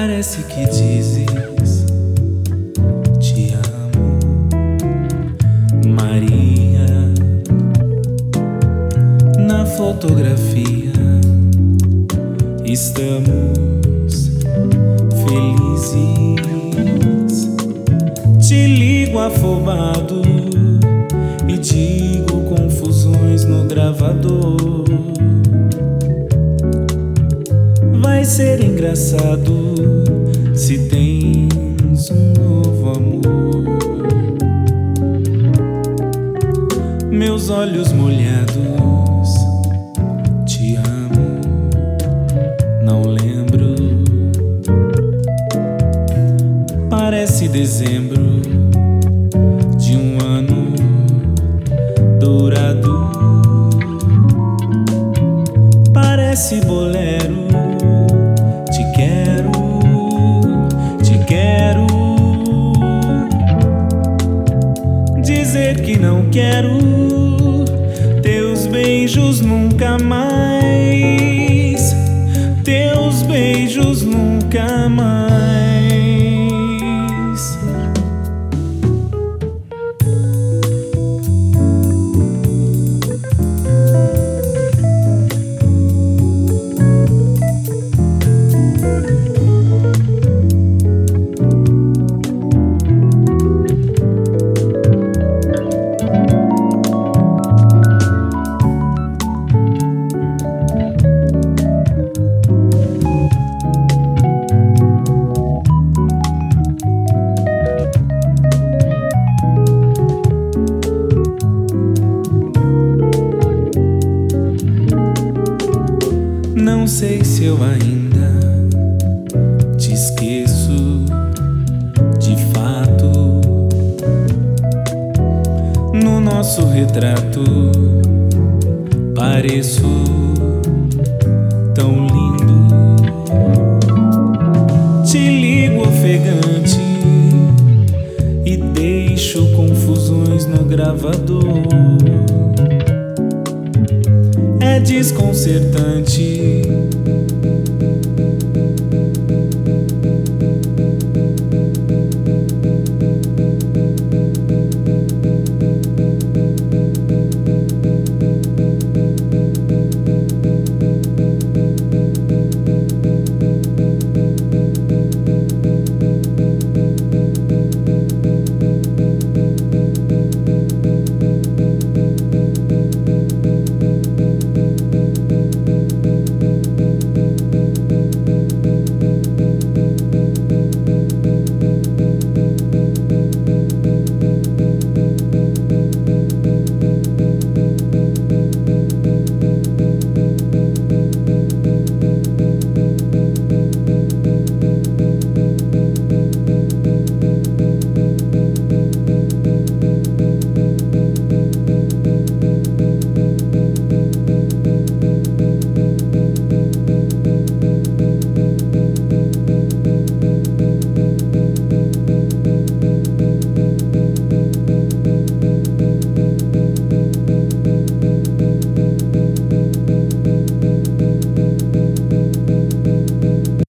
Parece que dizes te amo, Maria. Na fotografia estamos felizes. Te ligo afobado e digo confusões no gravador. Vai ser engraçado se tens um novo amor. Meus olhos molhados, te amo, não lembro. Parece dezembro de um ano dourado. Parece bolero. Te quero, te quero. Dizer que não quero teus beijos nunca mais, teus beijos nunca mais. Não sei se eu ainda te esqueço de fato. No nosso retrato pareço tão lindo. Te ligo ofegante e deixo confusões no gravador. É desconcertante